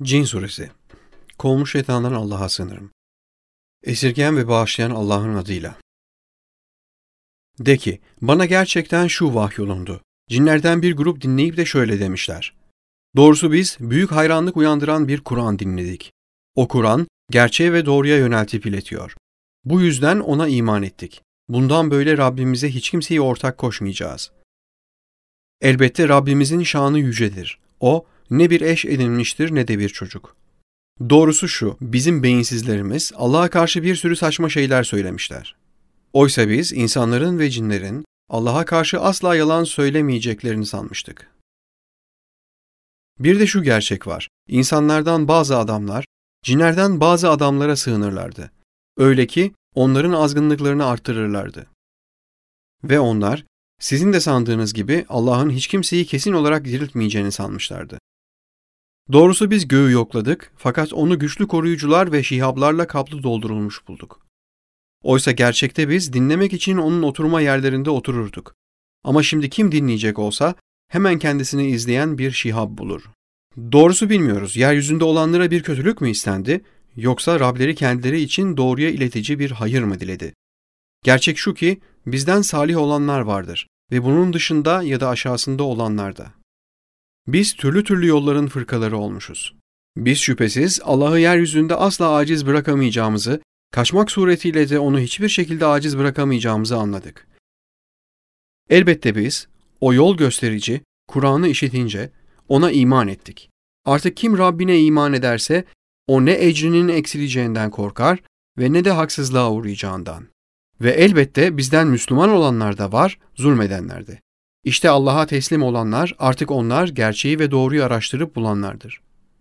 Cin Suresi. Kovulmuş şeytandan Allah'a sığınırım. Esirgeyen ve bağışlayan Allah'ın adıyla. De ki, bana gerçekten şu vahyolundu. Cinlerden bir grup dinleyip de şöyle demişler. Doğrusu biz büyük hayranlık uyandıran bir Kur'an dinledik. O Kur'an, gerçeğe ve doğruya yöneltip iletiyor. Bu yüzden ona iman ettik. Bundan böyle Rabbimize hiç kimseyi ortak koşmayacağız. Elbette Rabbimizin şanı yücedir. O, ne bir eş edinmiştir ne de bir çocuk. Doğrusu şu, bizim beyinsizlerimiz Allah'a karşı bir sürü saçma şeyler söylemişler. Oysa biz insanların ve cinlerin Allah'a karşı asla yalan söylemeyeceklerini sanmıştık. Bir de şu gerçek var, insanlardan bazı adamlar, cinlerden bazı adamlara sığınırlardı. Öyle ki onların azgınlıklarını arttırırlardı. Ve onlar, sizin de sandığınız gibi Allah'ın hiç kimseyi kesin olarak diriltmeyeceğini sanmışlardı. Doğrusu biz göğü yokladık fakat onu güçlü koruyucular ve şihablarla kaplı doldurulmuş bulduk. Oysa gerçekte biz dinlemek için onun oturma yerlerinde otururduk. Ama şimdi kim dinleyecek olsa hemen kendisini izleyen bir şihab bulur. Doğrusu bilmiyoruz, yeryüzünde olanlara bir kötülük mü istendi yoksa Rableri kendileri için doğruya iletici bir hayır mı diledi? Gerçek şu ki bizden salih olanlar vardır ve bunun dışında ya da aşağısında olanlar da. Biz türlü türlü yolların fırkaları olmuşuz. Biz şüphesiz Allah'ı yeryüzünde asla aciz bırakamayacağımızı, kaçmak suretiyle de onu hiçbir şekilde aciz bırakamayacağımızı anladık. Elbette biz, o yol gösterici, Kur'an'ı işitince ona iman ettik. Artık kim Rabbine iman ederse, o ne ecrinin eksileceğinden korkar ve ne de haksızlığa uğrayacağından. Ve elbette bizden Müslüman olanlar da var, zulmedenler de. İşte Allah'a teslim olanlar, artık onlar gerçeği ve doğruyu araştırıp bulanlardır.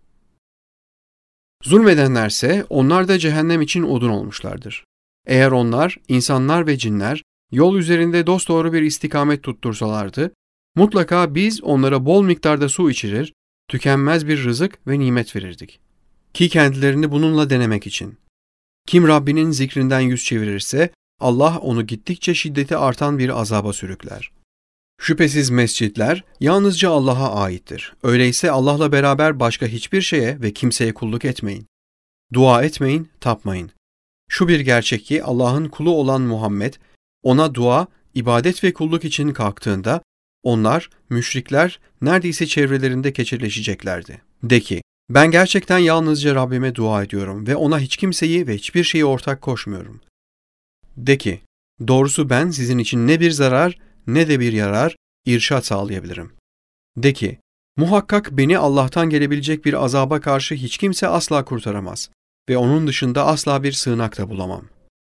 Zulmedenlerse onlar da cehennem için odun olmuşlardır. Eğer onlar, insanlar ve cinler, yol üzerinde dosdoğru bir istikamet tuttursalardı, mutlaka biz onlara bol miktarda su içirir, tükenmez bir rızık ve nimet verirdik. Ki kendilerini bununla denemek için. Kim Rabbinin zikrinden yüz çevirirse, Allah onu gittikçe şiddeti artan bir azaba sürükler. Şüphesiz mescitler yalnızca Allah'a aittir. Öyleyse Allah'la beraber başka hiçbir şeye ve kimseye kulluk etmeyin. Dua etmeyin, tapmayın. Şu bir gerçek ki Allah'ın kulu olan Muhammed, ona dua, ibadet ve kulluk için kalktığında, onlar, müşrikler, neredeyse çevrelerinde keçirleşeceklerdi. De ki, ben gerçekten yalnızca Rabbime dua ediyorum ve ona hiç kimseyi ve hiçbir şeyi ortak koşmuyorum. De ki, doğrusu ben sizin için ne bir zarar, ne de bir yarar, irşad sağlayabilirim. De ki, muhakkak beni Allah'tan gelebilecek bir azaba karşı hiç kimse asla kurtaramaz ve onun dışında asla bir sığınak da bulamam.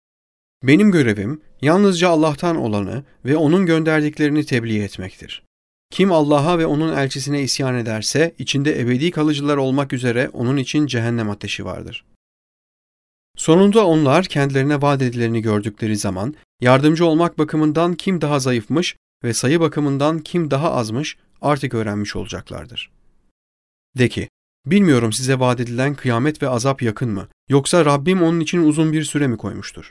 Benim görevim yalnızca Allah'tan olanı ve onun gönderdiklerini tebliğ etmektir. Kim Allah'a ve onun elçisine isyan ederse içinde ebedi kalıcılar olmak üzere onun için cehennem ateşi vardır. Sonunda onlar kendilerine vaat edileni gördükleri zaman yardımcı olmak bakımından kim daha zayıfmış ve sayı bakımından kim daha azmış artık öğrenmiş olacaklardır. De ki, bilmiyorum size vaat edilen kıyamet ve azap yakın mı, yoksa Rabbim onun için uzun bir süre mi koymuştur?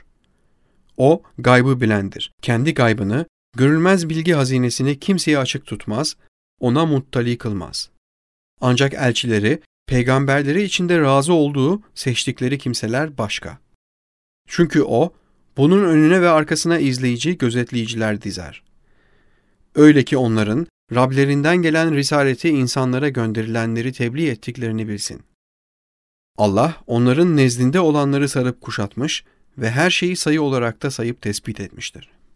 O, gaybı bilendir. Kendi gaybını, görülmez bilgi hazinesini kimseye açık tutmaz, ona muttali kılmaz. Ancak elçileri, peygamberleri içinde razı olduğu seçtikleri kimseler başka. Çünkü o, bunun önüne ve arkasına izleyici, gözetleyiciler dizer. Öyle ki onların, Rablerinden gelen risaleti insanlara gönderilenleri tebliğ ettiklerini bilsin. Allah, onların nezdinde olanları sarıp kuşatmış ve her şeyi sayı olarak da sayıp tespit etmiştir.